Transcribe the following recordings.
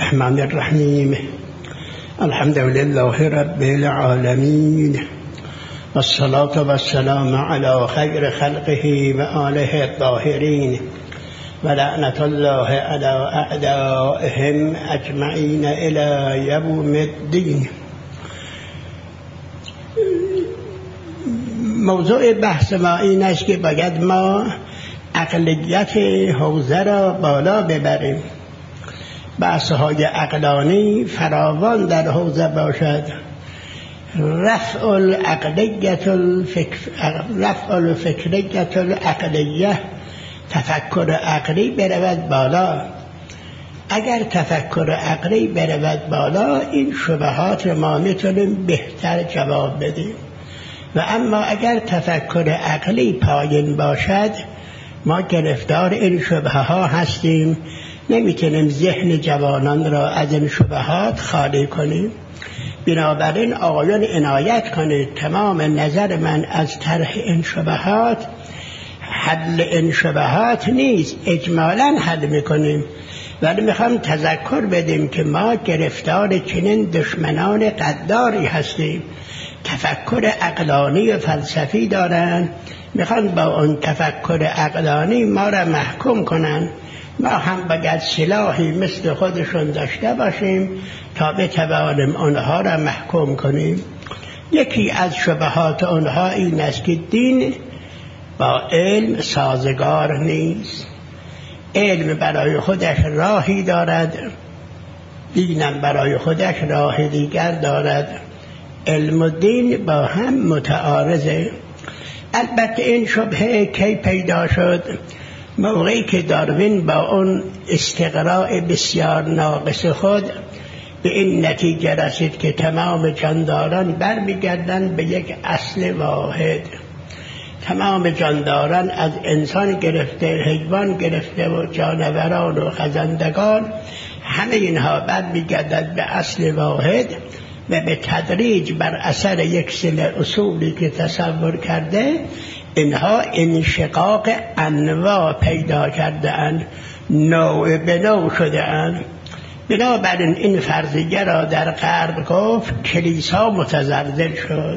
الرحمن الرحیم. الحمد لله رب العالمین والصلاة والسلام علی خیر خلقه و آله الطاهرین و لعنت الله علی اعدائهم اجمعین الی یوم الدین. موضوع بحث ما این است که باید ما عقلیت حوزه را بالا ببریم. بحث‌های عقلانی فراوان در حوزه باشد. رفع الفکریت العقلیه، تفکر عقلی برود بالا. اگر تفکر عقلی برود بالا، این شبهات را ما میتونیم بهتر جواب بدیم. و اما اگر تفکر عقلی پایین باشد، ما گرفتار این شبهه ها هستیم، نمیتونیم ذهن جوانان را از این شبهات خالی کنیم. بنابراین آقایان عنایت کنید، تمام نظر من از طرح این شبهات حل این شبهات نیست، اجمالاً حل میکنیم، ولی میخوام تذکر بدیم که ما گرفتار چنین دشمنان غداری هستیم. تفکر عقلانی و فلسفی دارن، میخوان با اون تفکر عقلانی ما را محکوم کنن. ما هم باید سلاحی مثل خودشون داشته باشیم تا بتوانیم آنها را محکوم کنیم. یکی از شبهات آنها این است که دین با علم سازگار نیست. علم برای خودش راهی دارد، دینم برای خودش راه دیگر دارد. علم و دین با هم متعارضه. البته این شبهه کی پیدا شد؟ موقعی که داروین با اون استقراء بسیار ناقص خود به این نتیجه رسید که تمام جانداران برمیگردند به یک اصل واحد. تمام جانداران از انسان گرفته، حیوان گرفته و جانوران و خزندگان، همه اینها برمیگردند به اصل واحد و به تدریج بر اثر یک سلسله اصولی که تصور کرده، اینها انشقاق انواع پیدا کرده اند، نوع به نوع شده اند. بنابراین این فرضیه را در غرب گفت، کلیسا متزلزل شد.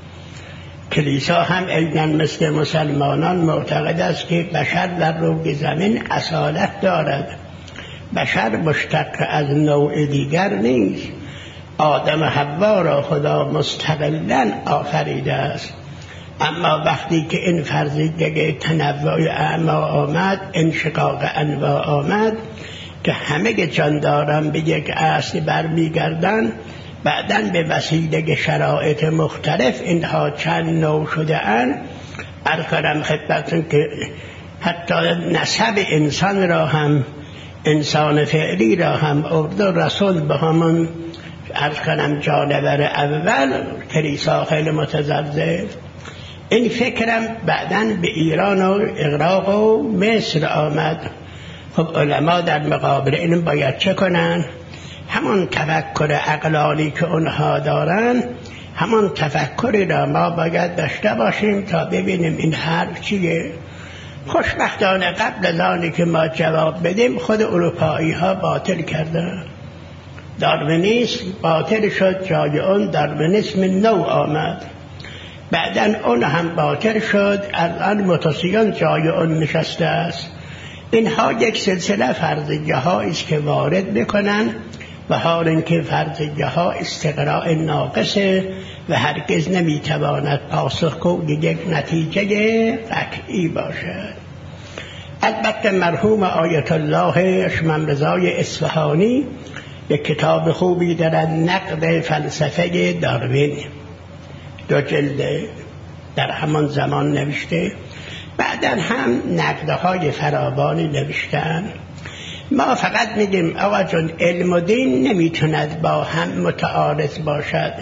کلیسا هم عیناً مثل مسلمانان معتقد است که بشر در روی زمین اصالت دارد. بشر مشتق از نوع دیگر نیست. آدم و حوا را خدا مستقلاً آفریده است. اما وقتی که این فرضیه تنوع اعما آمد، انشقاق انواع آمد که همه جانداران به یک اصل برمیگردند، بعداً به وسیله شرایط مختلف اینها چند نوع شده اند. عرض کنم خدمتتون که حتی نسب انسان را هم، انسان فعلی را هم، اردو رسول به همون عرض کنم جانور اول، کلیسا خیلی متزلزل. این فکرم بعداً به ایران و عراق و مصر آمد. خب علما در مقابل این باید چه کنن؟ همون تفکر عقلانی که اونها دارن، همون تفکری را ما باید داشته باشیم تا ببینیم این حرف چیه. خوشبختانه قبل از آنی که ما جواب بدیم، خود اروپایی ها باطل کردن. داروینیسم باطل شد، جای اون داروینیسم نو آمد. بعدن اون هم باطل شد، الان متوسیان جای اون نشسته است. اینها یک سلسله فرضیه ها است که وارد میکنن و حال اینکه فرضیه ها استقراء ناقصه و هرگز نمیتواند پاسخگوی یک نتیجه قطعی باشد. البته مرحوم آیت الله شمم رضای اصفهانی یک کتاب خوبی دارد، نقد فلسفه داروین، 2 جلد در همان زمان نوشته. بعداً هم نقدهای فراوانی نوشتن. ما فقط میگیم آقا جون، علم و دین نمیتوند با هم متعارض باشد.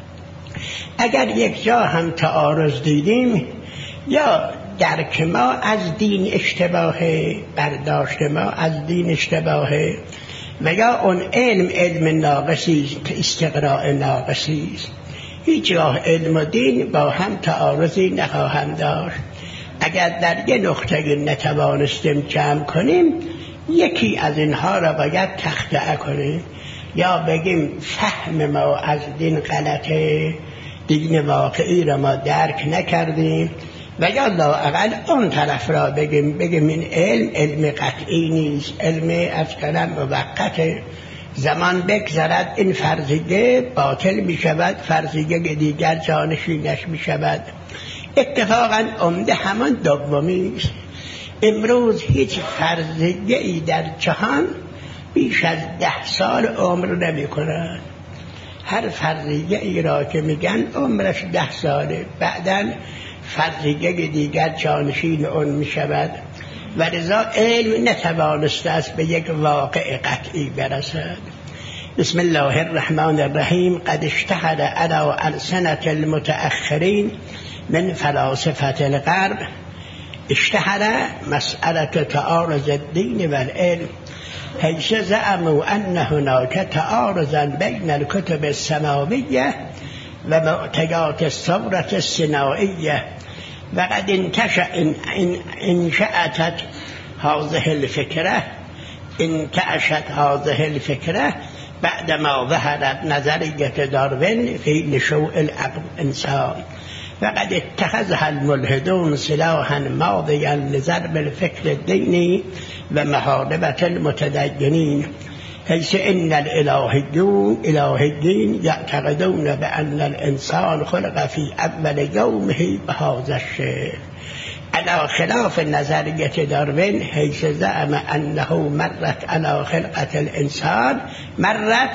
اگر یک جا هم تعارض دیدیم، یا درک ما از دین اشتباهه، برداشت ما از دین اشتباهه، و یا اون علم ناقصی است، استقراء ناقصی است. هیچگاه علم و دین با هم تعارضی نخواهند داشت. اگر در یه نقطه نتوانستیم جمع کنیم، یکی از اینها را باید تخطئه کنیم، یا بگیم فهم ما از دین غلطه، دین واقعی را ما درک نکردیم، و یا لااقل اون طرف را بگیم این علم قطعی نیست، علم از کلم موقته، زمان بگذرد این فرضیه باطل می شود، فرضیه دیگر جانشینش می شود. اتفاقا عمده همان دومی است. امروز هیچ فرضیه ای در جهان بیش از 10 سال عمر نمی کند. هر فرضیه ای را که میگن عمرش 10 ساله، بعداً فرضیه دیگر جانشین اون می شود و لذا علم نتوانسته است به یک واقع قطعی برسد. بسم الله الرحمن الرحیم. قد اشتهر على ألسنة المتأخرین من فلاسفة الغرب. اشتهر مسألة تعارض الدين والعلم، حيث زعموا أن هناك تعارضا بين الكتب السماوية ومعتقدات الثورة الصناعية، وقد انشأت هذه الفكرة بعدما ظهرت نظرية داروين في نشوء الإنسان، وقد اتخذها الملحدون سلاحا ماضيا لضرب الفكر الديني ومحاربة المتدينين، حيث إن الإلهيين يعتقدون بأن الإنسان خلق في أول يومه بهذا الشيء، على خلاف نظرية داروين حيث زعم أنه مرت على خلقة الإنسان مرت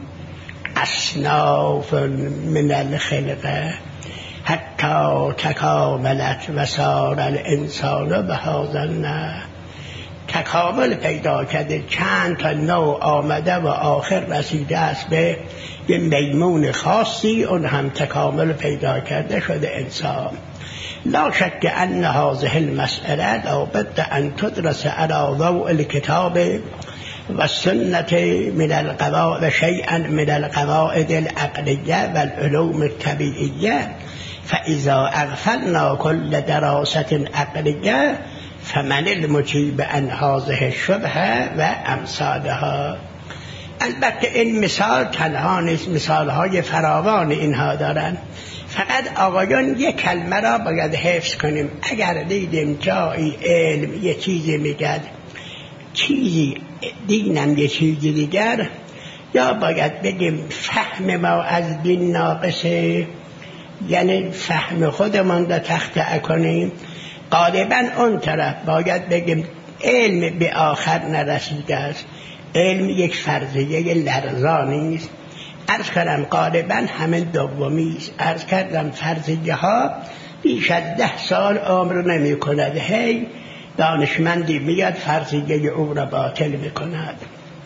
أصناف من الخلقة حتى تكاملت وصار الإنسان بهذا النوع. تکامل پیدا کرده، چند تا نوع آمده و آخر رسیده است به یه میمون خاصی، اون هم تکامل پیدا کرده شده انسان. لا شک ان هذه المسأله لابد ان تدرس على ضوء الكتاب والسنة من القواعد شيئا من القواعد العقلية والعلوم الطبيعية، فإذا أغفلنا كل دراسة عقلية فمن المجيب عن هذه الشبهه و امثالها. البته این مثال تنها نیست، مثالهای فراوان اینها دارن. فقط آقایان یک کلمه را باید حفظ کنیم. اگر دیدیم جایی علم یه چیزی میگد، چیزی دینم یه چیزی دیگر، یا باید بگیم فهم ما از دین ناقصه، یعنی فهم خودمان را تخطئه کنیم، غالباً اون طرف باید بگیم علم به آخر نرسیده است، علم یک فرضیه لرزانی است. عرض کردم غالباً همین دومی است. عرض کردم فرضیه ها بیش از 10 سال عمر نمی کند، هی دانشمندی میاد فرضیه او را باطل میکند.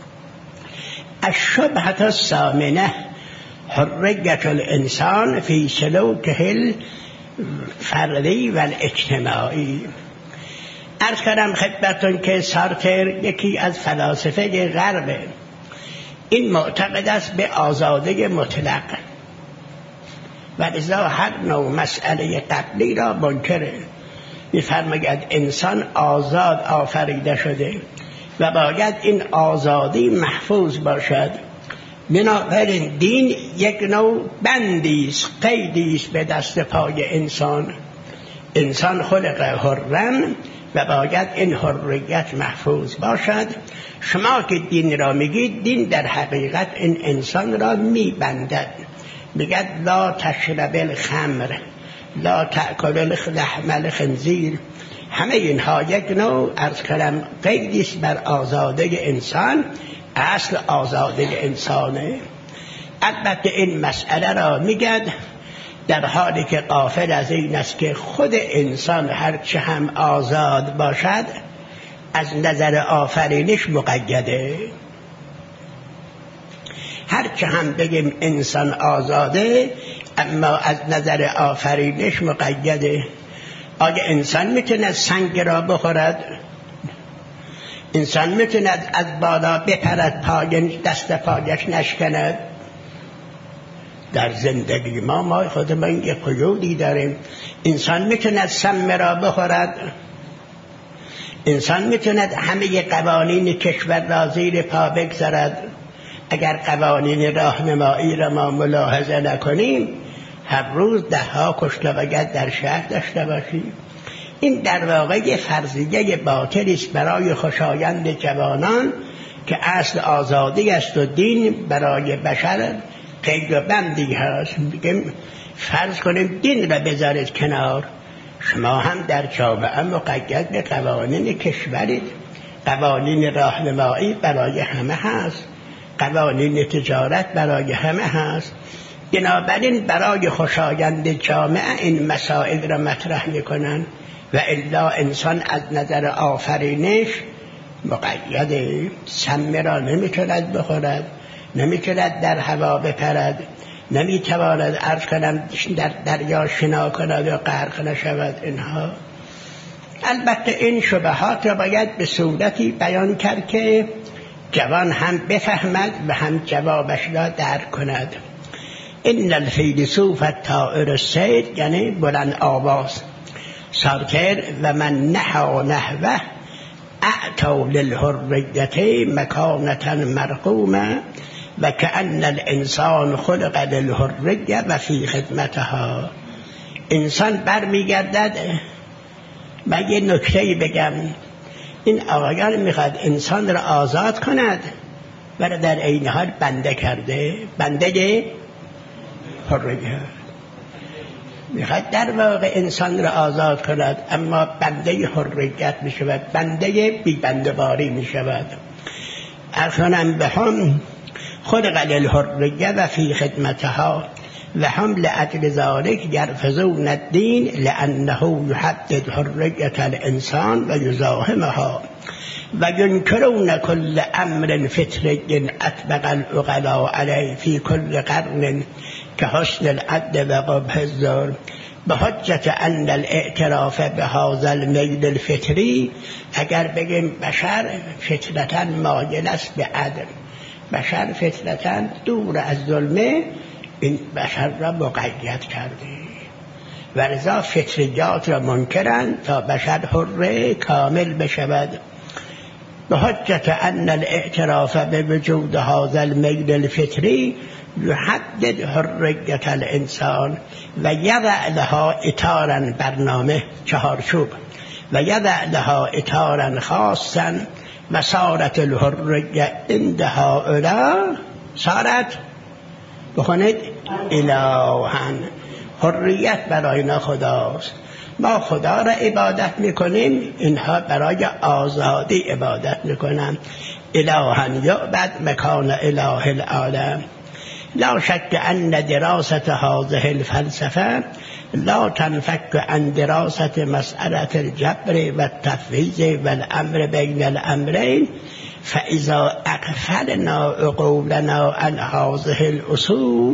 الشبهة الثامنة حریة الانسان فی سلوکه الفردی و الاجتماعی. عرض کردم خدمتون که سارتر یکی از فلاسفه غربه، این معتقد است به آزادی مطلق و لذا هر نوع مسئله قبلی را منکره. می‌فرماید انسان آزاد آفریده شده و باید این آزادی محفوظ باشد. بنابراین دین یک نوع بندی است، قیدی است به دست پای انسان. انسان خلق حرا و باید این حریت محفوظ باشد. شما که دین را میگید، دین در حقیقت این انسان را میبندد. میگد لا تشرب الخمر، لا تأکل لحم الخنزیر. همه اینها یک نوع از کلم قیدی است بر آزادی انسان. اصل آزادی انسانه. البته این مسئله را میگد در حالی که غافل از این است که خود انسان هرچه هم آزاد باشد از نظر آفرینش مقیده. هرچه هم بگیم انسان آزاده اما از نظر آفرینش مقیده. آیا انسان میتونه سنگ را بخورد؟ انسان میتونه از بالا بپرد پایین دست پایش نشکند؟ در زندگی ما خودمون یه قیودی داریم. انسان میتونه سم را بخورد؟ انسان میتوند همه قوانین کشور را زیر پا بگذارد. اگر قوانین راهنمایی را ما ملاحظه نکنیم هر روز 10 کشته و گشت در شهر داشته باشیم. این در واقع فرضیه باطلی است برای خوشایند جوانان که اصل آزادی است و دین برای بشر قید و بندی هست. میگیم فرض کنیم دین را بذارید کنار، شما هم در جامعه مقید به قوانین کشورید. قوانین راهنمایی برای همه هست، قوانین تجارت برای همه هست. بنابراین برای خوشایند جامعه این مسائل را مطرح میکنن و الا انسان از نظر آفرینش مقیده. سم را نمیتواند بخورد، نمیتواند در هوا بپرد، نمیتواند عرض کنم در دریا شنا کند و غرق نشود. اینها البته این شبهات را باید به صورتی بیان کرد که جوان هم بفهمد و هم جوابش را درک کند. ان الفیلسوف الطائر الصید، یعنی بلند آواز ساکر و من نحا نحوه اعطوا للحریة مکانة مرقومة و کأن الانسان خلق للحریة و فی خدمتها. انسان برمیگردد. من یه نکته‌ای بگم، این آقایان میخواد انسان را آزاد کند ولی در عین حال بنده کرده، بنده حریه. میخواد در واقع انسان را آزاد کند اما بنده حریت میشود، بنده بی بنده‌واری میشود. ارخانم به هم خلق للحریة و فی خدمتها و هم لأجل ذلك یرفضون الدین لأنه یحدد حریة الانسان و یزاحمها و ینکرون کل امر فطری اطبق العقلاء علیه فی کل قرن که حسن العدل و قبح الظلم بحجت ان الاعتراف بهذا المیل الفطری. اگر بگیم بشر فطرتا مایل است به عدل، بشر فطرتا دور از ظلمه، این بشر را مقید کرده و لذا فطریات را منکرند تا بشر حر کامل بشود. بحجت ان الاعتراف بوجود هذا المیل الفطری یحدد حریة الانسان و یضع لها اطارا، برنامه چهارچوب، و یضع لها اطارا خاصا و صارت الحریة عند هؤلاء صارت بخونید الها. حریت برای اینا خداست، ما خدا را عبادت میکنیم، اینها برای آزادی عبادت میکنن. الها یعبد مکان اله العالم. لا شک ان دراسة هذه الفلسفه لا تنفك عن دراسة مسألة الجبر والتفويض والأمر بين الأمرين فإذا أغفلنا عقولنا عن هذه الأصول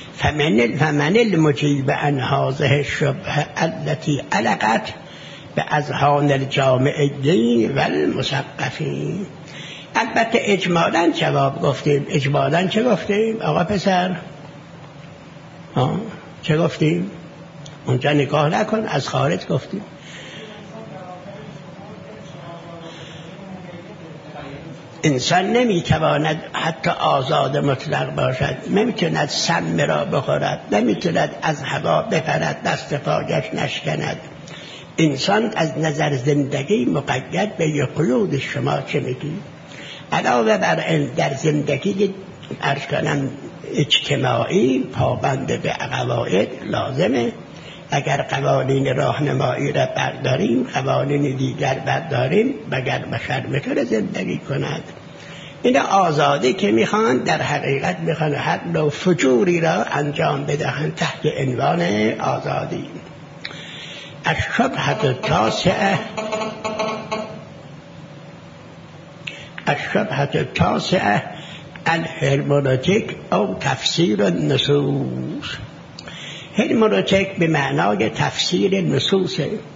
فمن المجيب عن هذه الشبهة التي علقت بأذهان الجامعيين والمثقفين. البته اجمالاً جواب گفتیم. اجمالاً چه گفتیم آقا پسر؟ چه گفتیم؟ اونجا نگاه نکن، از خارج گفتیم. انسان نمیتواند حتی آزاد مطلق باشد، نمیتواند سم را بخورد، نمیتواند از هوا بپرد، دست پایش نشکند. انسان از نظر زندگی مقید به یک قیود. شما چه میگی؟ علاوه بر در زندگی عرض کنم اجتماعی پابند به قواعد لازمه. اگر قوانین راهنمایی را برداریم، قوانین دیگر برداریم، مگر بشر میتونه زندگی کند. این آزادی که میخوان در حقیقت میخوان هر نوع فجوری را انجام بدهند تحت عنوان آزادی. الشبهة التاسعة الهرمنوتیک او تفسیر النصوص. هرمنوتیک به معنای تفسیر نصوص.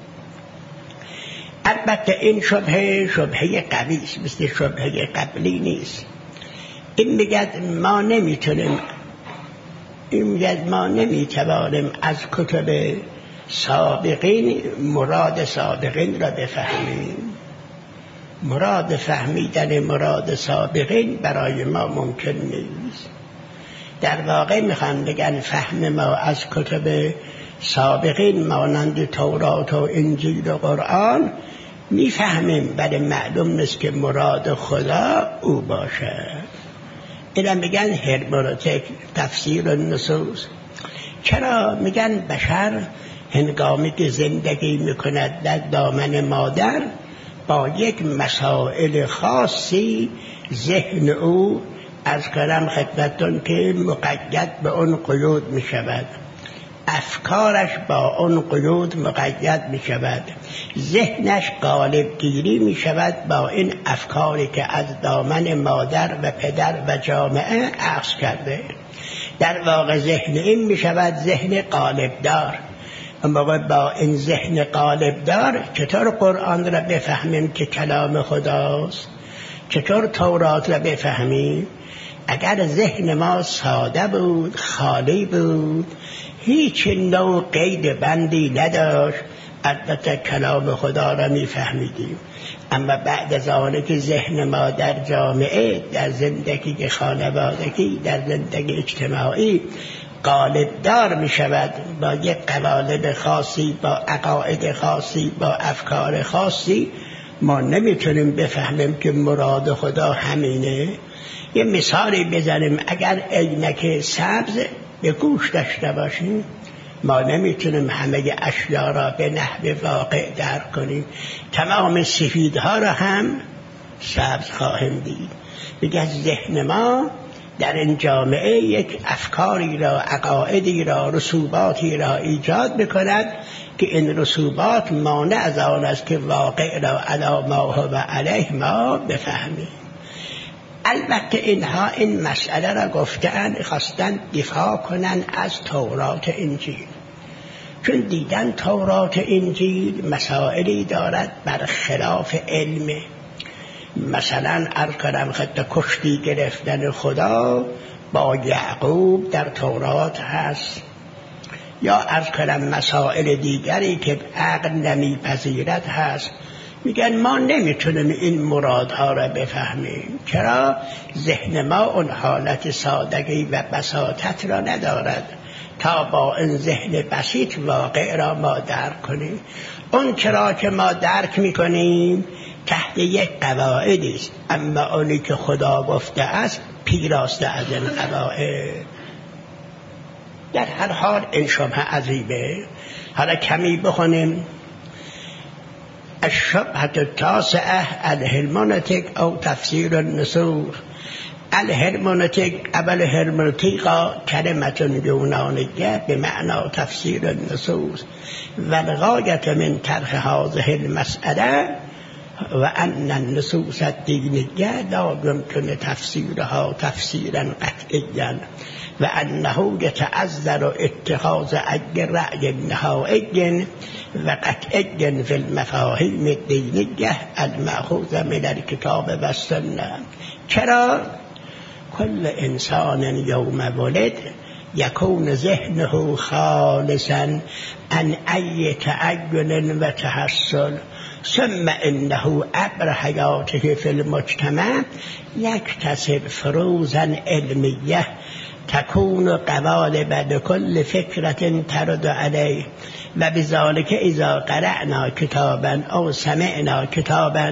البته این شبهه قوی است، مثل شبهه قبلی نیست. این میگه ما نمیتوانیم از کتب سابقین مراد سابقین را بفهمیم. مراد فهمیدن مراد سابقین برای ما ممکن نیست. در واقع میخوان بگن فهم ما از کتب سابقین مانند تورات و انجیل و قرآن میفهمیم، ولی معلوم نیست که مراد خدا او باشه. اینا میگن هرمنوتیک، تفسیر النصوص. چرا؟ میگن بشر هنگامی که زندگی میکند در دامن مادر با یک مسائل خاصی ذهن او از کلام خدمتون که مقید به اون قیود می شود، افکارش با اون قیود مقید می شود، ذهنش غالب گیری می شود با این افکاری که از دامن مادر و پدر و جامعه اخذ کرده. در واقع ذهن این می شود ذهن غالب دار. اما با این ذهن غالب دار چطور قرآن را بفهمیم که کلام خداست؟ چطور تورات را بفهمیم؟ اگر ذهن ما ساده بود، خالی بود، هیچ نوع قید بندی نداشت، البته کلام خدا را میفهمیدیم. اما بعد از آنه که ذهن ما در جامعه، در زندگی خانوادگی، در زندگی اجتماعی غالب دار می شود، با یک قوالب خاصی، با عقاید خاصی، با افکار خاصی، ما نمیتونیم بفهمیم که مراد خدا همینه. یه مثالی بزنیم، اگر عینک سبز به گوش داشته باشیم ما نمیتونیم همه اشیا را به نحو واقع درک کنیم. تمام سفیدها را هم سبز خواهیم دید. دیگه ذهن ما در این جامعه یک افکاری را، عقایدی را، رسوباتی را ایجاد بکند که این رسوبات مانع از آن است که واقع را علی ما هو علیه ما بفهمیم. البته اینها این مسئله را گفتن، خواستن دفاع کنن از تورات انجیل، چون دیدن تورات انجیل مسائلی دارد بر خلاف علم. مثلا ارکانم خط کشتی گرفتن خدا با یعقوب در تورات هست، یا ارکانم مسائل دیگری که عقل نمیپذیرد هست. میگن ما نمیتونیم این مرادها را بفهمیم. چرا؟ ذهن ما اون حالت سادگی و بساطت را ندارد تا با این ذهن بسیط واقع را ما درک کنیم. اون چرا که ما درک میکنیم تحت یک قواعدی است، اما اونی که خدا گفته است پیراسته از این قواعد. در هر حال این شبه عظیمه. حالا کمی بخونیم. الشبهة التاسعة الهرمنوتیک او تفسیر النصوص. الهرمنوتیک اول هرمنوتیقا کلمة یونانیه به معنی تفسیر النصوص و الغایة من طرح هذه المسأله و ان النصوص الدینیه لا يمكن تفسیرها تفسیرا قطعیا و انه یتعذر اتخاذ ای رأی نهایی و قطعی فی المفاهیم الدینیه المأخوذ من الکتاب و السنه. چرا؟ کل انسان یوم ولد یکون ذهنه خالصا عن ای تعین و تحصل، ثم انه عبر حیاته فی المجتمع یکتسب فروزا علمیه تكون قوالب لكل فكرة ترد عليه و بذلك اذا قرأنا كتابا او سمعنا كتابا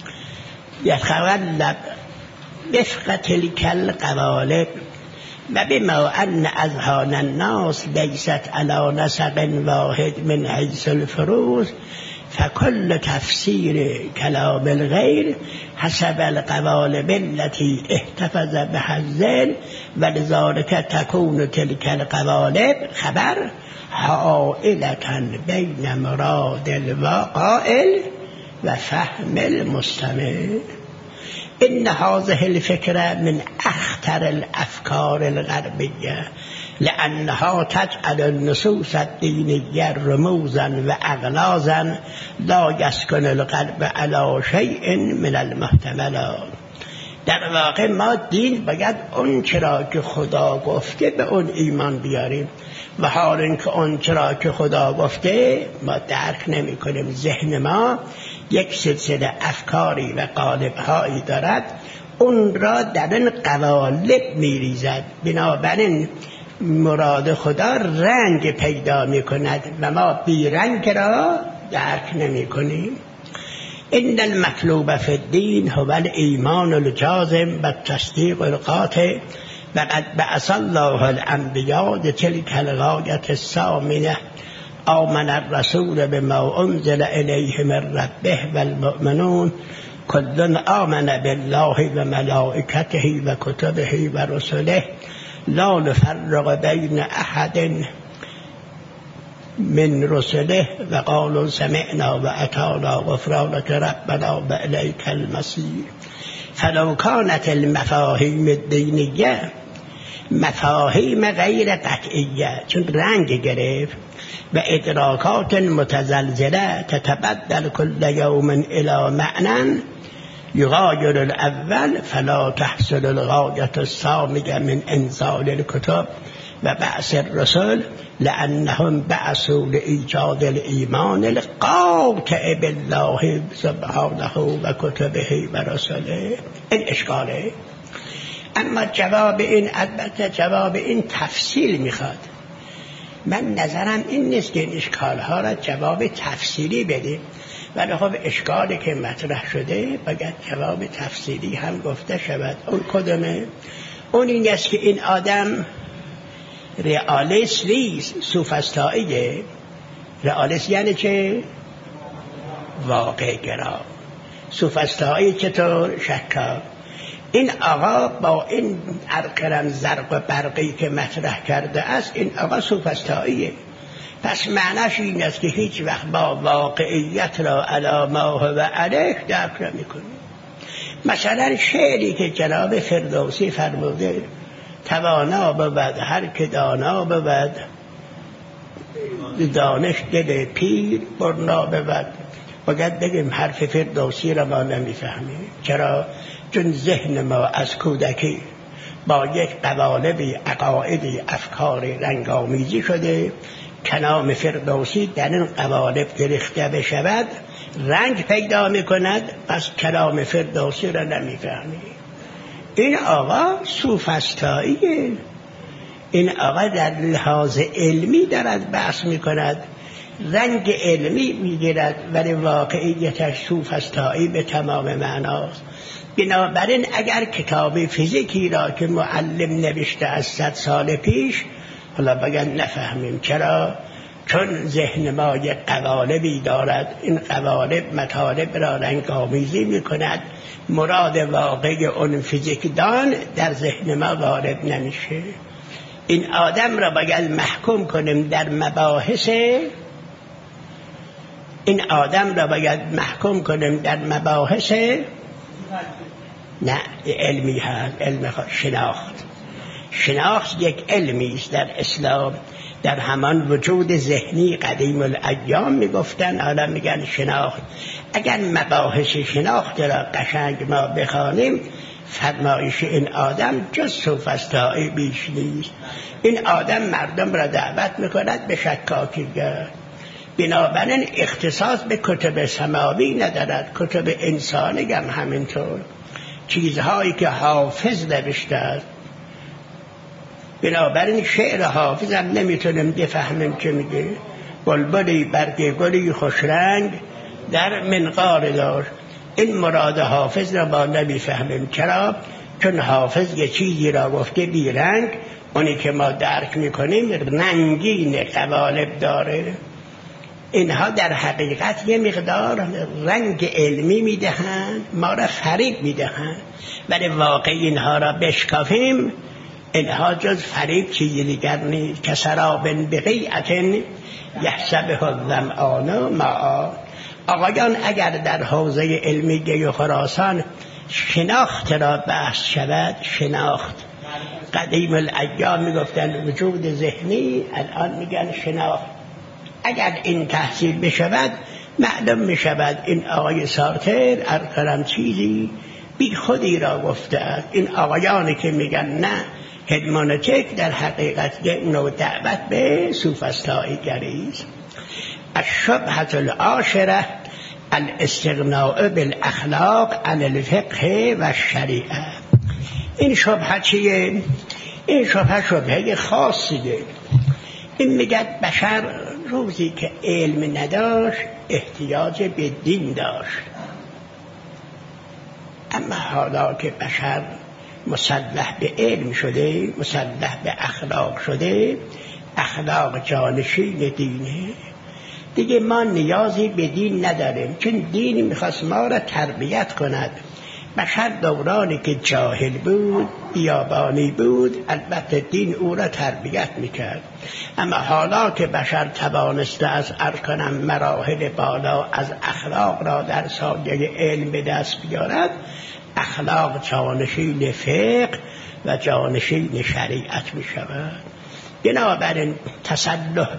يتقلب وفق تلك القوالب و بما ان اذهان الناس ليست على نسق واحد من حيث الفروز فكل تفسير كلام الغير حسب القوالب التي احتفظ بها الذهن ولذلك تكون تلك القوالب خبر حائلة بين مراد القائل وفهم المستمع. إن هذه الفكرة من أخطر الأفكار الغربية لأنها تجعل النصوص الدينية رموزا وأغلاظا لا يسكن القلب على شيء من المحتملات. در واقع ما دین باید اون چرا که خدا گفته به اون ایمان بیاریم و حال اینکه اون چرا که خدا گفته ما درک نمی کنیم. ذهن ما یک سلسله افکاری و قالب‌هایی دارد، اون را در این قوالب می‌ریزد. بنابراین مراد خدا رنگ پیدا می‌کند و ما بی رنگ را درک نمی‌کنیم. ان المطلوب فی الدین هو الایمان الجازم و التصدیق القاطع و قد بعث الله الانبیاء تلک الغایة الثامنة آمن الرسول بما انزل الیه من ربه والمؤمنون كل آمن بالله و ملائکته و کتبه و رسله لا نفرق بین احد من رسله و قالوا سمعنا و اطعنا غفرانك ربنا و الیک المصیر. فلو كانت المفاهیم الدینیه مفاهیم غیر قطعیه، چون رنگ گرفت، و ادراکات متزلزله تتبدل كل يوم الى معنى یغایر الاول فلا تحصل الغایة السامية من انزال الكتب و بعث الرسل لأنهم بعثوا لإيجاد الإيمان القاطع بالله سبحانه و کتبه و رسله. این اشکاله. اما جواب این، البته جواب این تفصیل میخواد. من نظرم این نیست که این اشکالها را جواب تفصیلی بدیم، ولی خب اشکالی که مطرح شده باید جواب تفصیلی هم گفته شود. اون کدومه؟ اون این است که این آدم رئالیست نیست، سوفسطائیه. رئالیست یعنی چه؟ واقع گرا. سوفسطائی چطور؟ شکاک. این آقا با این ارقرم زرق و برقی که مطرح کرده است، این آقا سوفسطائیه. پس معنیش این است که هیچ وقت با واقعیت را علی ما هو علیه درک نمی‌کنه. مثلا شعری که جناب فردوسی فرموده توانا بود هر که دانا بود، دانش دل پیر برنا بود. باید بگیم حرف فردوسی را ما نمی‌فهمیم. چرا؟ چون ذهن ما از کودکی با یک قوالبی، عقایدی، افکاری رنگامیزی شده. کلام فردوسی در این قوالب گرفته بشود رنگ پیدا می‌کند، پس کلام فردوسی را نمی‌فهمیم. این آقا سوفسطائیه. این آقا در لحاظ علمی دارد بحث می‌کند، رنگ علمی می‌گیرد، ولی واقعیتش سوفسطائی به تمام معناست. بنابراین اگر کتاب فیزیکی را که معلم نوشته از 100 سال پیش حالا باید نفهمیم. چرا؟ چون ذهن ما یک قوالبی دارد، این قوالب مطالب را رنگامیزی می‌کند، مراد واقعی اون فیزیکدان در ذهن ما وارد نمیشه. این آدم را باید محکوم کنیم در مباحث، این آدم را باید محکوم کنیم در مباحث نه علمی هست، علم شناخت. شناخت یک علمی است در اسلام. در همان وجود ذهنی قدیم الایام میگفتن، حالا میگن شناخت. اگر مباحث شناخت را قشنگ ما بخوانیم، فرمایش این آدم جز سوفسطائی بیش نیست. این آدم مردم را دعوت میکند به شکاکی‌گر. بنابراین اختصاص به کتب سماوی ندارد، کتب انسانی هم همینطور، چیزهایی که حافظ نوشته است. بنابراین شعر حافظ هم نمیتونیم بفهمیم که میگه بلبلی برگ گلی خوش رنگ در منقار داشت. این مراد حافظ را ما نمیفهمیم. چرا؟ چون حافظ یه چیزی را گفته بی رنگ، اونی که ما درک میکنیم رنگین قوالب داره. اینها در حقیقت یه مقدار رنگ علمی میدهند، ما را فریب میدهند، ولی واقعی اینها را بشکافیم، اینها جز فریب چیزی دیگر نیست. کسراب بقیعت یحسبه الظمآن ماء. آقایان اگر در حوزه علمی و خراسان شناخت را بحث شود، شناخت قدیم الایام میگفتن وجود ذهنی، الان میگن شناخت. اگر این تحصیل بشود معلوم میشود این آقای سارتر ارکرم چیزی بی خودی را گفته است. این آقایانی که میگن نه هرمنوتیک در حقیقت یک نوع دعوت به سوفسطائی گری است. الشبهة العاشرة الاستغناء بالاخلاق عن الفقه و الشریعه. این شبهه چیه؟ این شبهه خاصیه. این میگه بشر روزی که علم نداشت احتیاج به دین داشت، اما حالا که بشر مسلح به علم شده، مسلح به اخلاق شده، اخلاق جانشین دینه، دیگه ما نیازی به دین نداریم، چون دین میخواست ما را تربیت کند. بشر دورانی که جاهل بود، بیابانی بود، البته دین او را تربیت میکرد، اما حالا که بشر توانسته از مراحل بالا از اخلاق را در سایه علم به دست بیارد، اخلاق جانشین فقه و جانشین شریعت می شود. بنابراین تسلح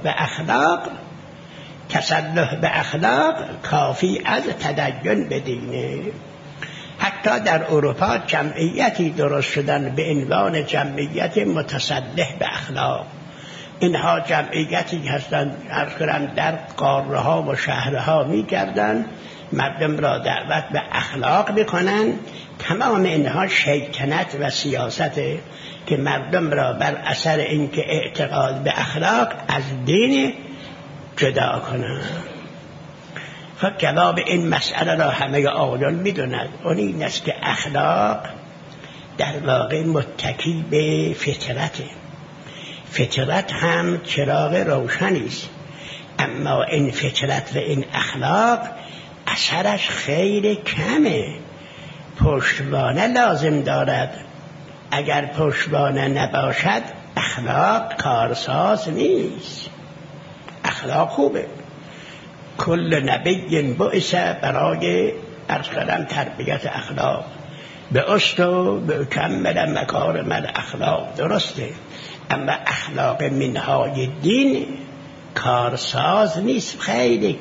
به اخلاق کافی از تدین به دینه. حتی در اروپا جمعیتی درست شدن به عنوان جمعیت متسلح به اخلاق. اینها جمعیتی هستند در قاره‌ها و شهرها می‌گردند، مردم را دعوت به اخلاق می‌کنند. تمام اینها شیطنت و سیاسته که مردم را بر اثر اینکه اعتقاد به اخلاق از دین جدا کنند. خب جواب این مسئله را همه آدم می‌دونند. اون این است که اخلاق در واقع متکی به فطرته. فطرت هم چراغ روشنی است، اما این فطرت و این اخلاق اثرش خیلی کمه. پشتوانه لازم دارد. اگر پشتوانه نباشد اخلاق کارساز نیست. اخلاق خوبه. کل نبی بعث برای تربیت اخلاق به استو به کمل مکارم الاخلاق، درسته، اما اخلاق منهای دین کارساز نیست، خیلی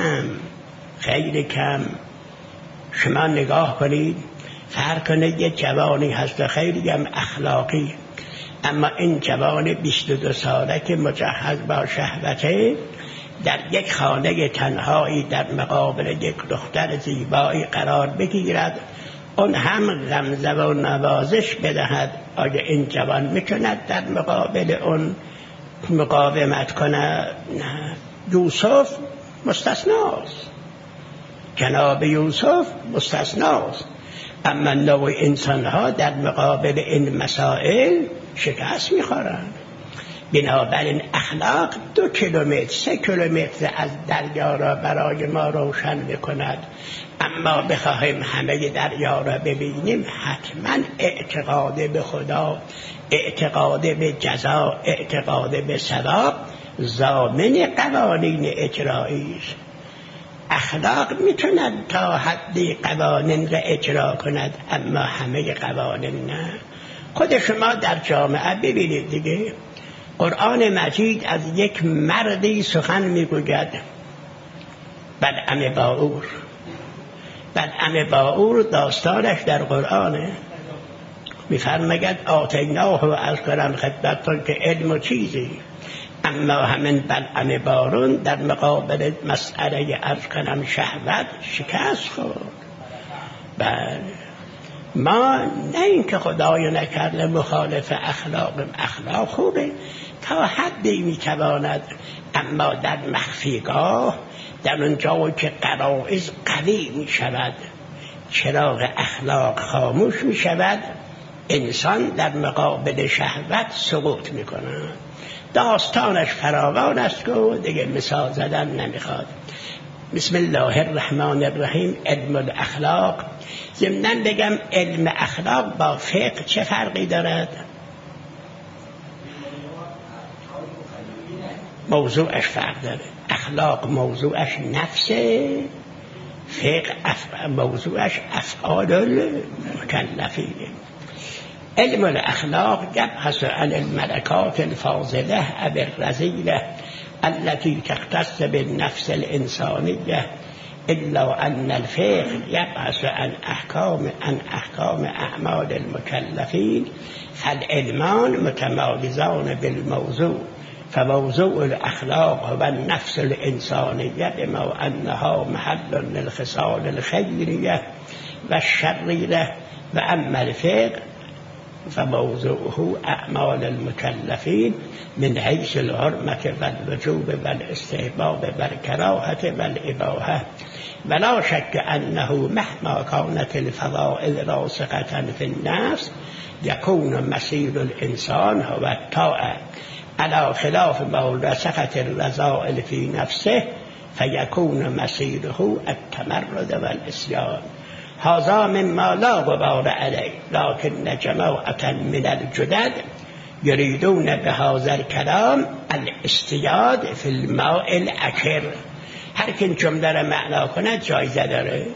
کم. شما نگاه کنید، فرق کنید یه جوانی هست خیلی هم اخلاقی، اما این جوان 22 ساله که مجهز با شهوته در یک خانه تنهایی در مقابل یک دختر زیبایی قرار بگیرد، اون هم غمزه و نوازش بدهد، آیا این جوان میتوند در مقابل اون مقاومت کنه؟ نه. یوسف مستثناست، جناب یوسف مستثناست، اما نوع انسان ها در مقابل این مسائل شکست میخورند. بنابراین اخلاق 2 کیلومتر 3 کیلومتر از دریا را برای ما روشن بکند، اما بخواهیم همه دریا را ببینیم حتما اعتقاد به خدا، اعتقاد به جزا، اعتقاد به ثواب ضامن قوانین اجرایی است. اخلاق میتوند تا حدی قوانین را اجرا کند، اما همه قوانین نه. خود شما در جامعه ببینید دیگه، قرآن مجید از یک مردی سخن میگوید، بلعم باعور داستانش در قرآنه. میفرماید آتیناه و از کرم خدمتون که علم و چیزی، اما همین بلعم بارون در مقابل مسئله از کنم شهوت شکست خورد. بله، ما نه اینکه خدای نکرده مخالف اخلاق خوبه، تا حدی میتواند، اما در مخفیگاه، در اونجا که غرایز قوی میشود، چراغ اخلاق خاموش میشود، انسان در مقابل شهوت سقوط میکنه. داستانش فراوان است که دیگه مثال زدن نمیخواد. بسم الله الرحمن الرحیم. علم الاخلاق. ضمناً بگم علم اخلاق با فقه چه فرقی دارد؟ موضوعش فرق داره. اخلاق موضوعش نفسه، فقه موضوعش افعال المکلفینه. علم الاخلاق یبحث عن الملکات الفاضله او الرذیله التي تختص بالنفس الانسانیه، الا ان الفقه یبحث عن احکام اعمال المکلفین، فالعلمان متمایزان بالموضوع فموضوع الاخلاق و النفس الانسانیه بما انها محل للخصال الخیریه و الشریره و اما الفقه فموضوعه اعمال المکلفین من حیث الحرمة والوجوب والاستحباب والکراهة والاباحة ولا شك انه مهما كانت الفضائل راسخة في النفس يكون مسير الانسان هو الطاعة على خلاف ما رسخت الرذائل في نفسه فيكون مسيره التمرد والعصيان. هذا مما لا غبار عليه لكن جماعة من الجدد يريدون بهذا الكلام الاستياد في الماء العكر. هر که این جمله را معنا کند جایزه داره.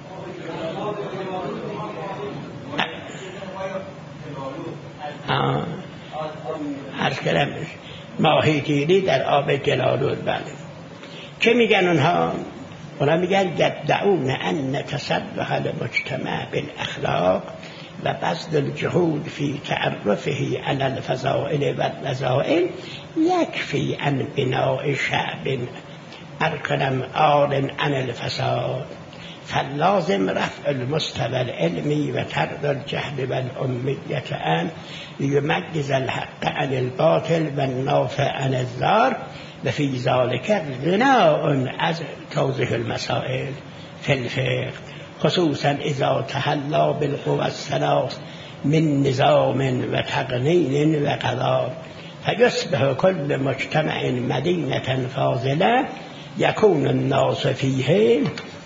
عرض کردم ماهی گیری در آب گلالود. بله. چه میگن اونها؟ اونا میگن یدعون ان تصلح المجتمع بالاخلاق و بذل الجهود فی تعرفه علی الفضائل و الرذائل یکفی عن بناء شعب ارکنم آل عن الفساد فاللازم رفع المستوى العلمی و طرد الجهل و الأمیة عن لیمجز الحق عن الباطل و النافع عن الضار و فی ذلك غناء از توضیح المسائل فی الفقه خصوصا اذا تحلی بالقوى الثلاث من نظام و تقنین و قضاء فیصبح كل مجتمع مدینة فاضلة یکون الناس فیه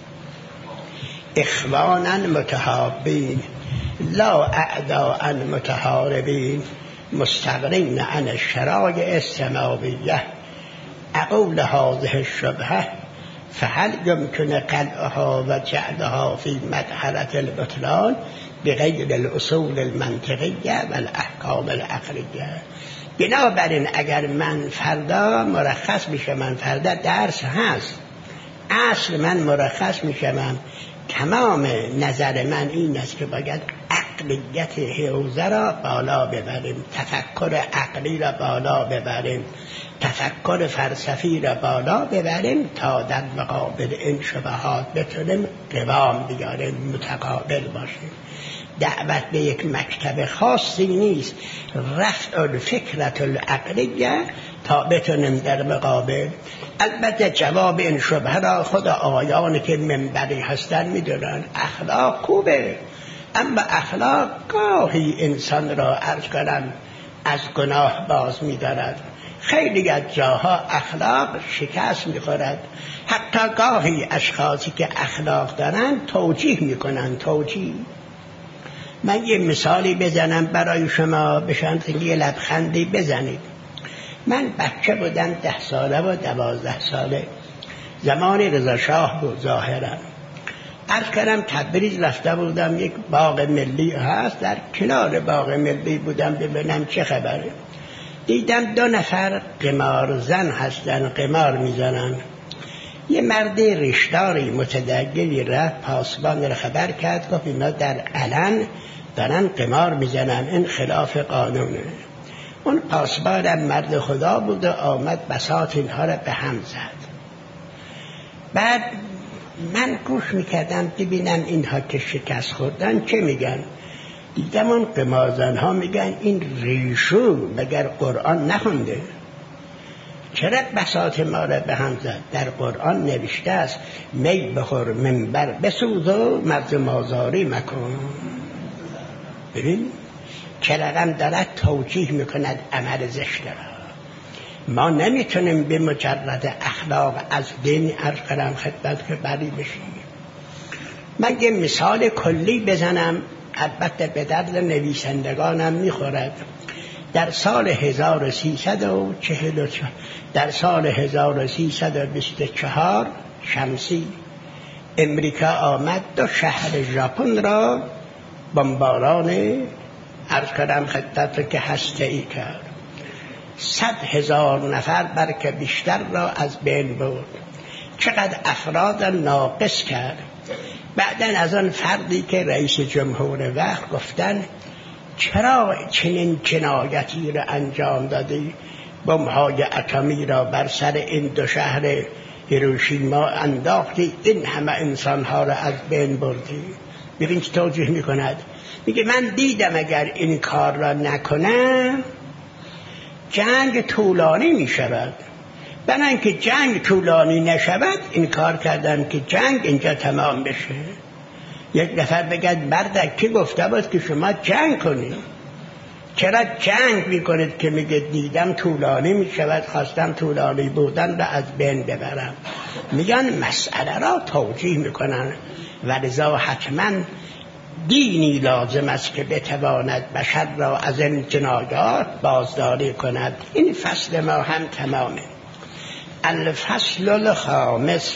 اخوانا متحابین لا اعداء متحاربین مستغنین عن الشرایع السماویه. اقول هذه الشبهه فهل يمكن قلعها و جعلها في مرحلة البطلان بغیر الاصول المنطقیه و الاحکام العقلیه؟ بنابراین اگر من فردا مرخص میشم، فردا درس هست، اصل من مرخص میشم، تمام نظر من این است که باید عقلیت حوزه را بالا ببریم، تفکر عقلی را بالا ببریم، تفکر فلسفی را بالا ببریم تا در مقابل این شبهات بتونیم قوام بیاریم، متقابل باشیم. دعوت به یک مکتب خاصی نیست، رفع الفکرة العقلیه تا بتونیم در مقابل. البته جواب این شبهه را خود آیانی که منبری هستن میدونن. اخلاق خوبه، اما اخلاق گاهی انسان را عرض کنم از گناه باز می‌دارد. خیلی از جاها اخلاق شکست می‌خورد. حتی گاهی اشخاصی که اخلاق دارن توجیه می‌کنن. توجیه، من یه مثالی بزنم برای شما بشن یه لبخندی بزنید. من بچه بودم 10 ساله و 12 ساله، زمان رضا شاه بود ظاهرا. عرض کردم تبریز رفته بودم، یک باغ ملی هست، در کنار باغ ملی بودم ببینم چه خبره. دیدم 2 نفر قمار زن هستن، قمار میزنن. یه مرد ریشداری متدگری رفت پاسبان را خبر کرد، گفت اینا در علن دارن قمار میزنن، این خلاف قانونه. اون پاسبان مرد خدا بود و آمد بساط اینها را به هم زد. بعد من گوش میکردم ببینم اینها که شکست خوردن چه میگن. دیدم اون قمارزن ها میگن این ریشو مگر قرآن نخونده؟ چرا بساط ما را به هم زد؟ در قرآن نوشته است می بخور منبر بسوز و مرز مازاری مکن. ببین که رقم دارد توجیه میکند عمل زشت را. ما نمیتونیم به مجرد اخلاق از دین عرض کنم خدمت که بری بشیم. من یه مثال کلی بزنم، البته به درد نویسندگانم میخورد. در سال 1324 شمسی امریکا آمد 2 شهر ژاپن را بمباران عرض کردم خدمت که هسته‌ای کرد. 100,000 نفر بلکه بیشتر را از بین برد. چقدر افراد ناقص کرد. بعداً از آن فردی که رئیس جمهور وقت گفتن چرا چنین جنایتی را انجام دادی؟ بمب‌های اتمی را بر سر این دو شهر هیروشیما انداختی، این همه انسانها را از بین بردی. ببین چه توجیه میکند. میگه من دیدم اگر این کار را نکنم جنگ طولانی میشود، برای که جنگ طولانی نشود این کار کردن که جنگ اینجا تمام بشه. یک نفر بگد مردک که گفته بود که شما جنگ کنید؟ چرا جنگ میکنید که میگه دیدم طولانی میشود، خواستم طولانی بودن را از بین ببرم. میگن مسئله را توجیه میکنن و لذا حتما دینی لازم است که بتواند بشر را از این جنایات بازداری کند. این فصل ما هم تمامه. الفصل الخامس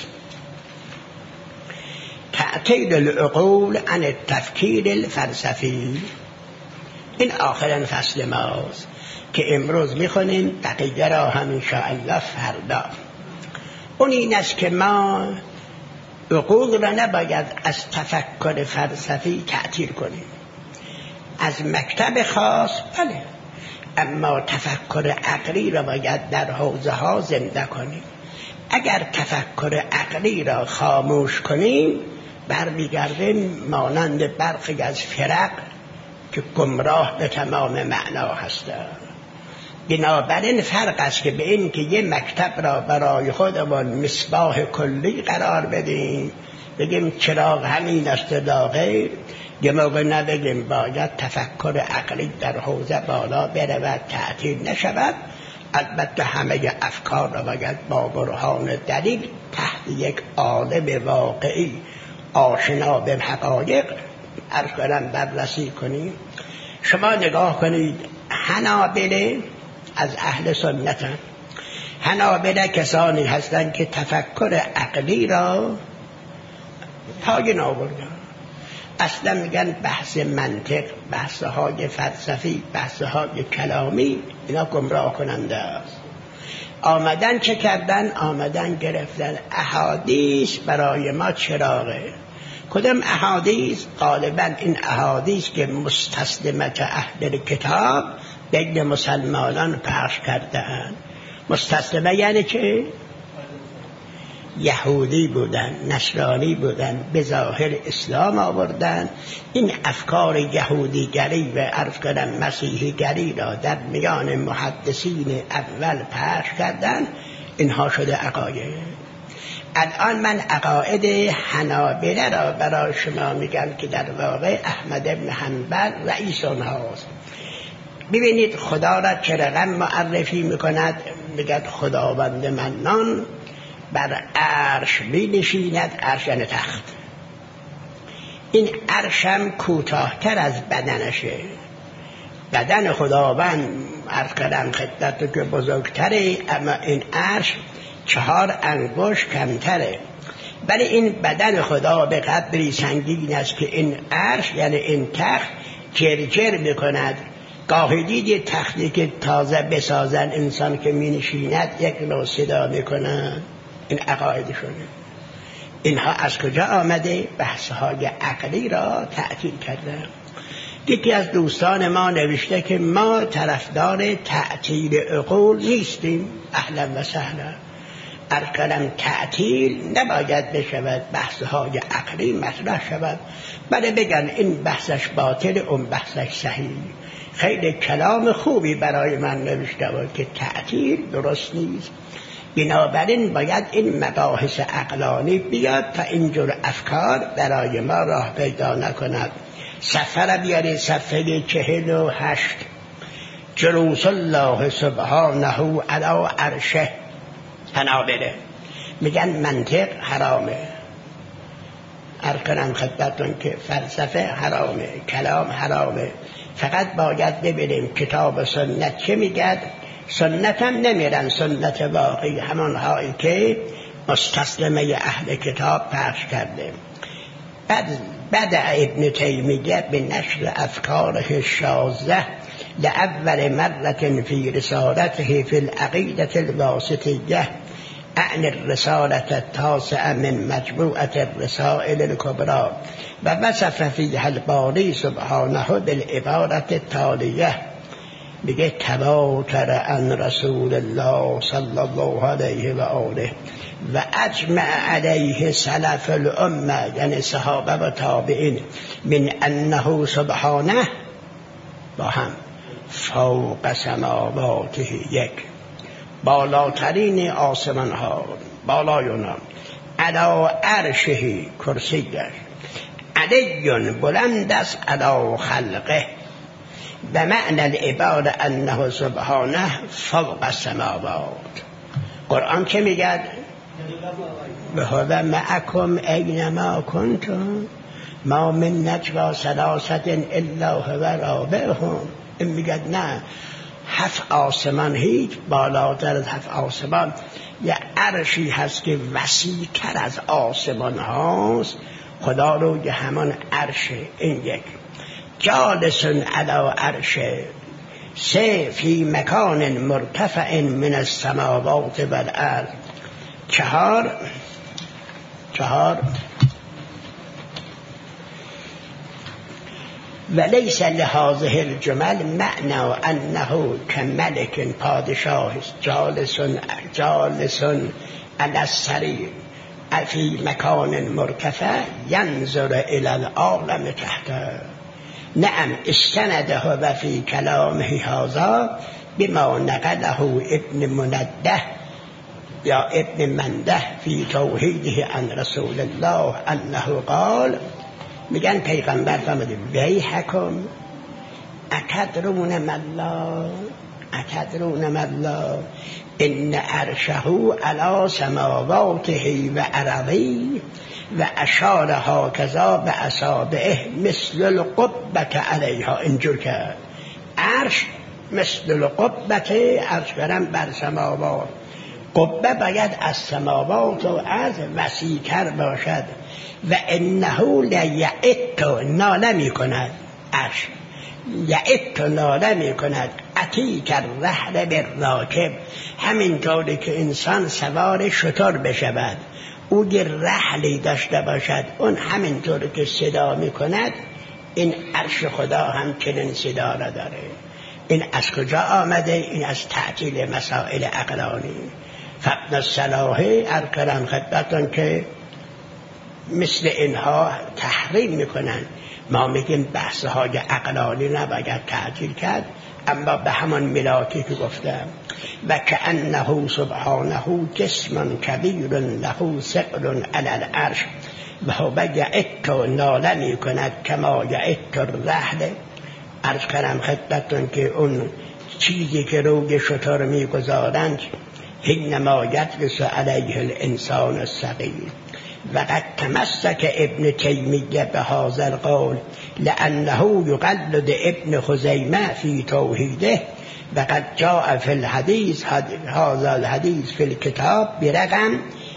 تعطیل العقول عن التفکیر الفلسفی. این آخرین فصل ماست که امروز میخونیم، بقیه را هم انشاءالله فردا. اون این است که ما عقول را نباید از تفکر فلسفی تعطیل کنیم. از مکتب خاص بله، اما تفکر عقلی را باید در حوزه ها زنده کنیم. اگر تفکر عقلی را خاموش کنیم برمیگردیم مانند برخی از فرق که گمراه به تمام معنا هستند. بنابراین فرق است که به این که یه مکتب را برای خودمان مصباح کلی قرار بدیم، بگیم چراغ همین است لا غیر، یه موقع نبگیم باید تفکر عقلی در حوزه بالا برود، تعطیل نشود. البته همه افکار را باید با برهان دلیل تحت یک عالم واقعی آشنا به حقایق عرض کنم بررسی کنیم. شما نگاه کنید، حنابله از اهل سنت، حنابله کسانی هستند که تفکر عقلی را پایین آوردن. اصلا میگن بحث منطق، بحث‌های فلسفی، بحث‌های کلامی اینا گمراه کننده است. آمدن چه کردن؟ آمدن گرفتن احادیث برای ما چراغه. کدام احادیث؟ غالبا این احادیث که مستسلمت اهل کتاب بین مسلمانان پخش کرده‌اند. مستسلمه یعنی چه؟ یهودی بودن، نصرانی بودن، به ظاهر اسلام آوردن. این افکار یهودیگری و عرض کنم مسیحیگری را در میان محدثین اول پخش کردن. اینها شده عقاید. الان من عقاید حنابله را برای شما میگم که در واقع احمد بن حنبل رئیس آنهاست. ببینید خدا را چه رقم معرفی میکند. میگد خداوند منان بر عرش می نشیند. عرش یعنی تخت. این عرشم کوتاه‌تر از بدنشه. بدن خداوند عرض کردم خدمت که بزرگتره، اما این عرش 4 انگشت کمتره. ولی این بدن خدا به قدری سنگین است که این عرش یعنی این تخت جرجر میکند. گاهی دید تختی که تازه بسازن انسان که می نشیند یک نوع صدا میکنن. این عقایدشونه. اینها از کجا آمده؟ بحث‌های عقلی را تعطیل کردن. یکی از دوستان ما نوشته که ما طرفدار تعطیل عقول نیستیم. اهلا و سهلا. کلام تعطیل نباید بشود، بحث‌های عقلی مطرح شود، بله بگن این بحثش باطل، اون بحثش صحیح. خیلی کلام خوبی برای من نوشته بود که تعطیل درست نیست. بنابراین باید این مباحث عقلانی بیاد تا اینجور افکار برای ما راه پیدا نکند. صفحه را بیارید، صفحه 48. جلوس الله سبحانه علی عرشه. حنابله میگن منطق حرامه. ارکنم خدمتون که فلسفه حرامه، کلام حرامه. فقط باید ببینیم کتاب سنت چه میگد. سنت هم نمیرن، سنت واقعی همانهایی که مستسلمه اهل کتاب پخش کرده. بعد ابن تیمیه به نشر افکاره الشاذة لأول مرة في رسالته في العقيدة الواسطية عن الرسالة التاسعة من مجموعة الرسائل الكبرى ووصف فيها الباري سبحانه بالعبارة التالية میگه تواتر عن رسول الله صلی الله علیه و آله و اجمع علیه سلف الامه، یعنی صحابه و تابعین، من انه سبحانه با هم فوق سماواته، یک بالاترین آسمان ها، بالای اونا، علی عرشه کرسیش، علی بلند است علی خلقه، به معنی العباد انه سبحانه فوق السماوات. قرآن چه میگه؟ بهو معکم اینما کنتم ما من نجوا ثلاثه الا هو رابعهم. این میگه نه، 7 آسمان هیچ بالاتر از 7 آسمان یه عرشی هست که وسیع‌تر از آسمان هاست، خدا رو که همان عرشه. این یک. جالس علی عرشه، 3 فی مکان مرتفع من السماوات والارض، 4 ولیس لهذه الجمل معنی انه کملک پادشاه جالس علی السریر فی مکان مرتفع ینظر الی العالم تحته. نعم استنده و فی کلامه هذا بما نقله ابن منده یا ابن منده فی توحیده عن رسول الله انه قال، میگن پیغمبر فرموده ویحکم اتدرون مالله ان عرشه علی سماواته و ارضی و اشار هکذا به اصابعه مثل القبة علیها. اینجور کرد عرش مثل القبة، عرش برم بر سماوات، قبه باید از سماوات و از وسیع‌تر باشد. و انه لیعت، ناله می کند عرش، یعت ناله می کند، اتیک الرحل بالراکب، همینطوری که انسان سوار شتر بشود، او گر رحلی داشته باشد، اون همینطوری که صدا می کند، این عرش خدا هم چنین صدا را داره. این از کجا آمده؟ این از تعطیل مسائل عقلانی. فابن الصلاح ارکرم خدمتون که مثل اینها تحریم میکنن. ما میگیم بحثهای عقلانی نباید تعطیل کرد، اما به همان ملاکی که گفتم و کأنه سبحانه جسم کبیر له ثقل علی العرش و هو یعت، ناله میکند کما یعت الرحل. عرض کردم خدمتتون که اون چیزی که روی شتر میگذارند حینما یجلس علیه الانسان الصغیر. و قد تمسک ابن تیمیه به هذا القول لانه یقلد ابن خزیمه فی توحیده و قد جاء فی الحدیث هذا الحدیث فی الكتاب برقم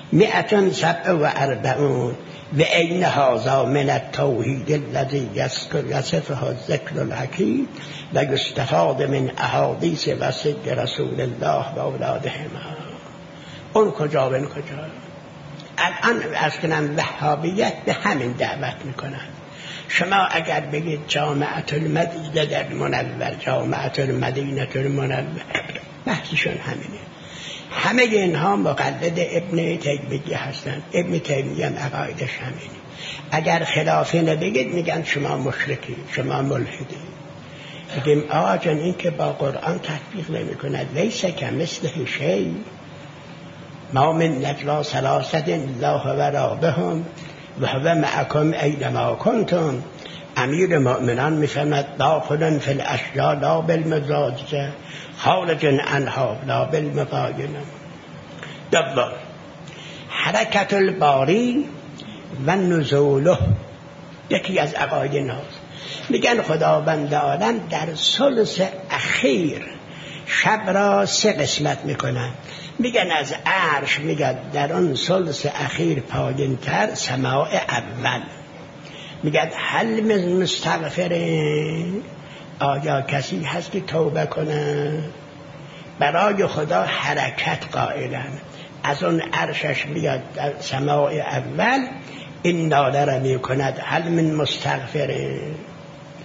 147 و این هذا من التوحید الذی یصفه الذکر الحکیم و یستفاد من احادیث و صدق رسول الله و اولادهما. اون کجا و این کجا؟ الان از کنم وهابیت به همین دعوت میکنن. شما اگر بگید جامعه المدینه در منور، جامعه المدینه المنور، بحثشون همینه. همه اینها مقلد ابن تیمیه هستن. ابن تیمیه هم عقایدش همینه. اگر خلافی نبگید میگن شما مشرکی، شما ملحدی. بگیم آقا جان این که با قرآن تطبیق نمی کند، لیس کمثله شیء، ما من نجوا ثلاثه الا هو رابعهم و هو معکم اینما کنتم. امیر مؤمنان میفهمد داخل فی الاشیاء لا بالمزاجه خارج عنها لا بالمقاینه. دوم حرکت الباری و نزوله، یکی از عقاید ناز. میگن خداوند عالم در ثلث اخیر شب را 3 قسمت میکنن. میگن از عرش، میگن در اون ثلث اخیر پایین تر سماع اول. میگن هل من مستغفرین، آیا کسی هست که توبه کنه؟ برای خدا حرکت قائلن. از اون عرشش میاد در سماع اول این ناله را میکند هل من مستغفرین.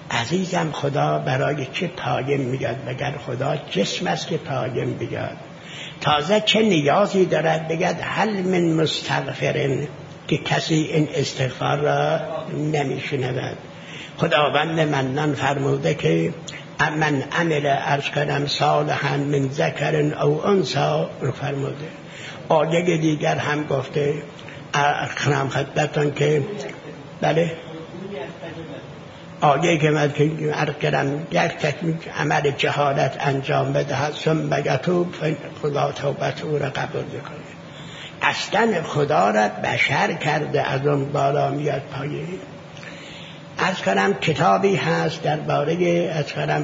عزیزم خدا برای چه پایم میاد؟ مگر خدا جسم است که پایم بیاد؟ تازه چه نیازی دارد بگد هل من مستغفرین که کسی این استغفار را نمیشنود؟ خداوند منان فرموده که من عمل عرض کنم صالحا من ذکر او انثی فرموده. آیه دیگر هم گفته اخرام خدمتون که بله آیه که من عرض کردم یک تکمیل عمل جهالت انجام بدهد ثم یتوب خدا توبت او را قبول کنه. اصلا خدا را بشر کرده از اون بالا میاد پایین. عرض کنم کتابی هست درباره عرض کنم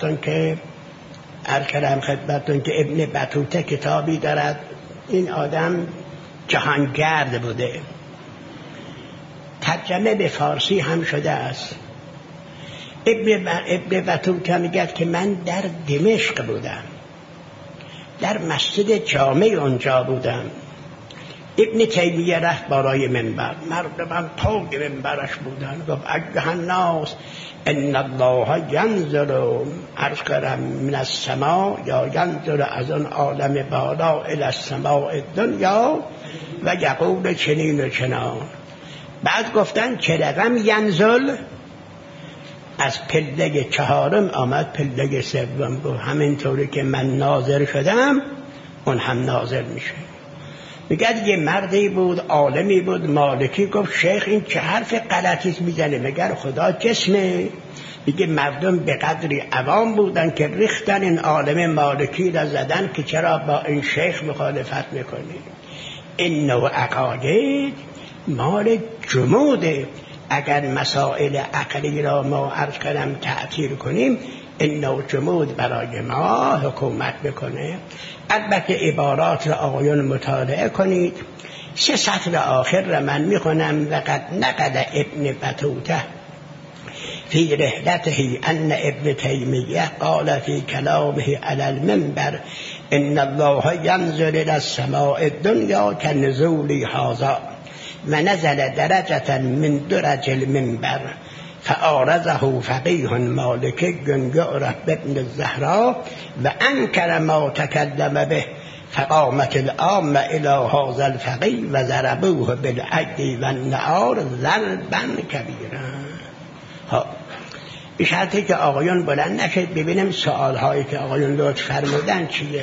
خدمتتون که ابن بطوطه کتابی دارد. این آدم جهانگرد بوده، ترجمه به فارسی هم شده است. ابن بطوطه میگه که من در دمشق بودم، در مسجد جامع اونجا بودم. ابن تیمیه رفت بالای منبر، مردم پاک منبرش بودن، گفت ایها الناس ان الله ینزل عرض کنم من السماء، یا ینزل از اون عالم بالا الی السماء الدنیا و یقول چنین و چنان. بعد گفتن چه رقم ینزل؟ از پله 4 آمد پله 3 بود. همینطوری که من ناظر شدم اون هم ناظر میشه. میگه یه مردی بود، عالمی بود، مالکی، گفت شیخ این چه حرف غلطی میزنه؟ مگر خدا جسمه؟ میگه مردم به قدری عوام بودن که ریختن این عالم مالکی را زدن که چرا با این شیخ مخالفت میکنی؟ این نوع عقاید مال جموده. اگر مسائل عقلی را ما عرض کردم تعطیل کنیم این نوع جمود برای ما حکومت بکنه. البته عبارات را آقایون مطالعه کنید. 3 سطر آخر را من میخونم. وقد نقد ابن بطوطه فی رحلته ان ابن تیمیه قال فی کلامه علی المنبر ان الله ینزل الى السماء الدنیا كنزول هذا و نزل درجة من درج المنبر فآرزه فقیه مالکی یعرف بابن الزهراء و انکر ما تکلم به فقامت العامة الى هذا الفقیه و ضربوه بالعدی و النعار ضربا کبیرا. این شرطی که آقایون بلند نشد ببینیم سوال هایی که آقایون لطف فرمودن چیه.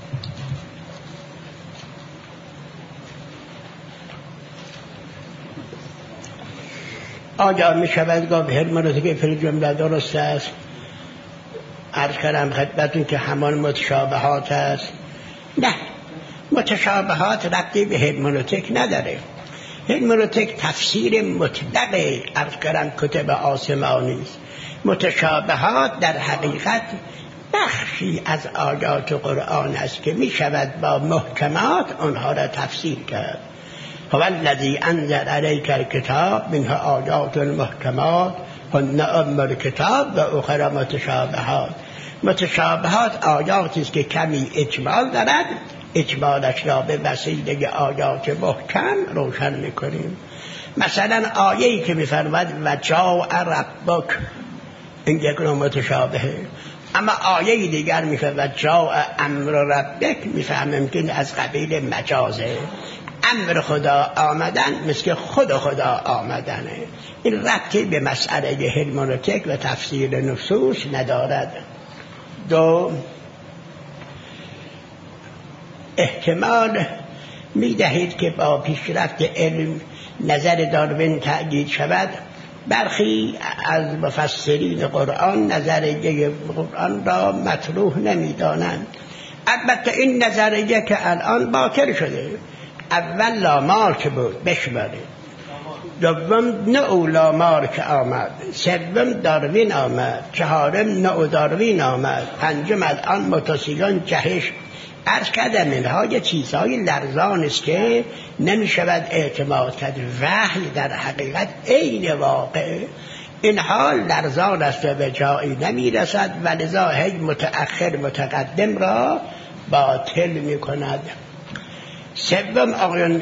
آیا می شود گفت هرمنوتیک فی الجمله درست است؟ عرض کردم خدمتتون که همان متشابهات است. نه، متشابهات ربطی به هرمنوتیک نداره. هرمنوتیک تفسیر مطلق عرض کردم کتب آسمانی است. متشابهات در حقیقت بخشی از آیات قرآن است که می شود با محکمات آنها را تفسیر کرد. هو الذی انزل علیک الکتاب منه آیات محکمات هن ام الکتاب و اخر متشابهات. متشابهات آیاتی است که کمی اجمال دارد، اجمالش را به وسیله آیات محکم روشن میکنیم. مثلا آیه‌ای که می‌فرماید و جاء ربک، این یک نوع متشابهه. اما آیه دیگر می‌فرماید جاء امر ربک، می‌فهمیم که از قبیل مجازه. امر خدا آمدن مثل خود خدا آمدنه. این ربطی به مسئله هرمنوتیک و تفسیر نصوص ندارد. 2 احتمال می‌دهید که با پیشرفت علم نظر داروین تأیید شود. برخی از مفسرین قرآن نظریه قرآن را مطروح نمی‌دانند. البته این نظریه که الان باطل شده. اول لامارک بود بشمارید، دوم نوع لامارک آمد، سوم داروین آمد، 4م نوع داروین آمد، 5م الان متوسیلان جهش. عرض کردم اینها یه چیزهای لرزان است که نمی شود اعتماد کرد. وحی در حقیقت عین واقع. اینها لرزان است و به جایی نمی رسد و لذا هی متأخر متقدم را باطل می کند. 3 آقایان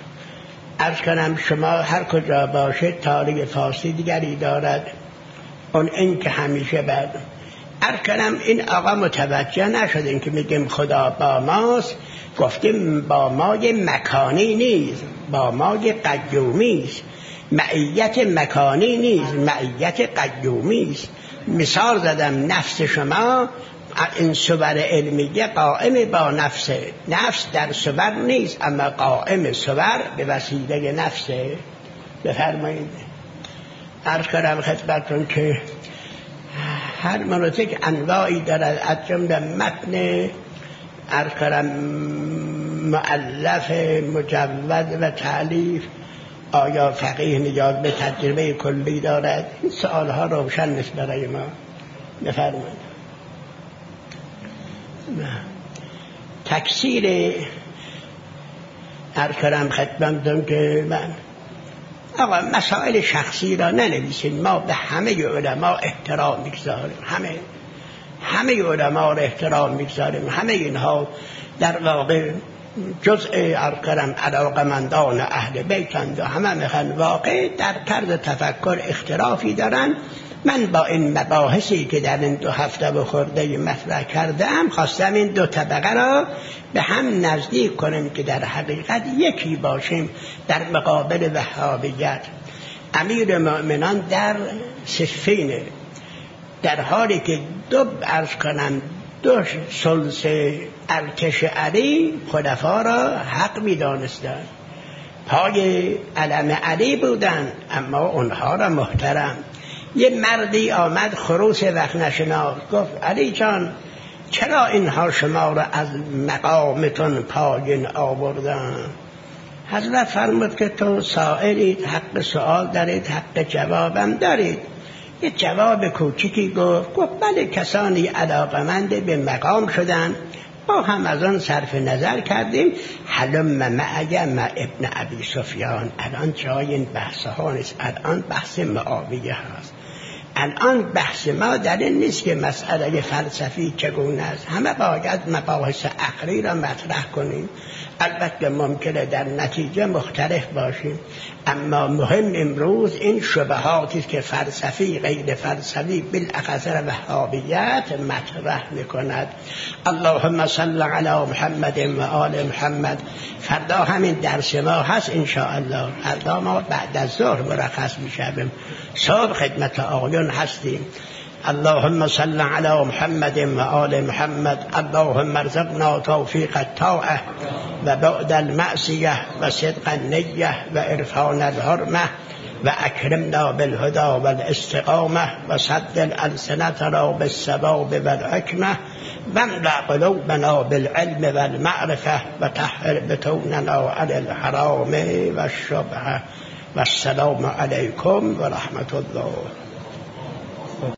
عرض کنم شما هر کجا باشه تاریخ فارسی دیگری دارد. اون این که همیشه بعد ارکنم این آقا متوجه نشدین که میگیم خدا با ماست، گفتیم با مای مکانی نیست، با مای قیومی است. معیت مکانی نیست، معیت قیومی است. مثال زدم نفس شما این صور علمیه قائم با نفسه، نفس در صور نیست اما قائم صور به وسیله نفسه. بفرمایید. عرض کردم خدمتتون که هر مناطق انواعی دارد، از جمله متن عرض کردم مؤلف مجود و تالیف. آیا فقیه نیاز به تجربه کلی دارد؟ این سوالها روشن نیست برای ما. بفرمایید. تکثیر عرض کردم خدمتتون که من آقا مسائل شخصی را ننویسین، ما به همه علما احترام میگذاریم، همه علما را احترام میگذاریم، همه اینها در واقع جزء عرقرم علاقمندان اهل بیتند و همه میخوان واقع در طرز تفکر اختلافی دارن. من با این مباحثی که در این 2 هفته و خورده مطرح کردم خواستم این 2 طبقه را به هم نزدیک کنیم که در حقیقت یکی باشیم در مقابل وهابیت. امیر مؤمنان در صفین در حالی که 2 ثلث ارتش علی خلفا را حق می دانستند، پای علم علی بودند اما اونها را محترم. یه مردی آمد خروس وقت نشناس، گفت علی جان چرا اینها شما را از مقامتون پایین آوردن؟ حضرت فرمود که تو سائلید، حق سوال دارید، حق جوابم دارید. یه جواب کوچیکی گفت بله کسانی علاقمند به مقام شدن، ما هم از آن صرف نظر کردیم. حلم معه مع ابن ابی سفیان. الان جای این بحث ها نیست، الان بحث معاویه هست. الان بحث ما در این نیست که مسئله فلسفی چگونه است، همه باید مباحث عقلی را مطرح کنیم. البته ممکنه در نتیجه مختلف باشیم، اما مهم امروز این شبهاتی است که فلسفی غیر فلسفی بالاخص وهابیت مطرح میکند. اللهم صل علی محمد و آل محمد. فردا همین درس ما هست ان شاء الله. فردا ما بعد از ظهر مرخص میشیم، صبح خدمت آقایون هستیم. اللهم صل علی محمد و آل محمد. اللهم ارزقنا توفیق الطاعه و بعد المعصیه و صدق النیه و عرفان الحرمه و اکرمنا بالهدى والاستقامه و سدد السنتنا بالثواب والحکمه و املأ قلوبنا بالعلم والمعرفه و طهر بطوننا عن الحرام والشبهه. والسلام علیکم و رحمت الله.